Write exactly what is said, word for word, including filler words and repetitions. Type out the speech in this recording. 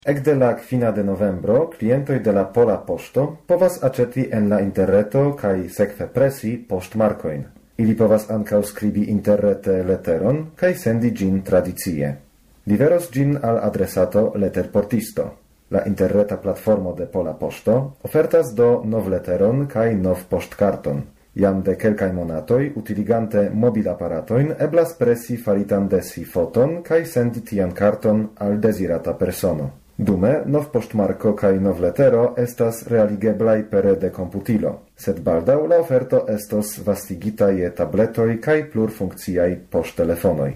Ekde la kvina de novembro, klientoj de la Pola Poŝto povas aĉeti en la interreto kaj sekve presi poŝtmarkojn. Ili povas ankaŭ skribi interrete leteron kaj sendi ĝin tradicie. Liveros ĝin al adresato leterportisto. La interreta platformo de Pola Poŝto ofertas do novleteron kaj novpoŝtkarton. Jam de kelkaj monatoj, utiligante mobilaparatojn, eblas presi faritan de si foton kaj sendi tian karton al dezirata persono. Dume, novpoŝtmarko kaj novletero estas realigeblaj pere de komputilo, sed baldaŭ la oferto estos vastigita je tabletoj kaj plurfunkciaj poŝtelefonoj.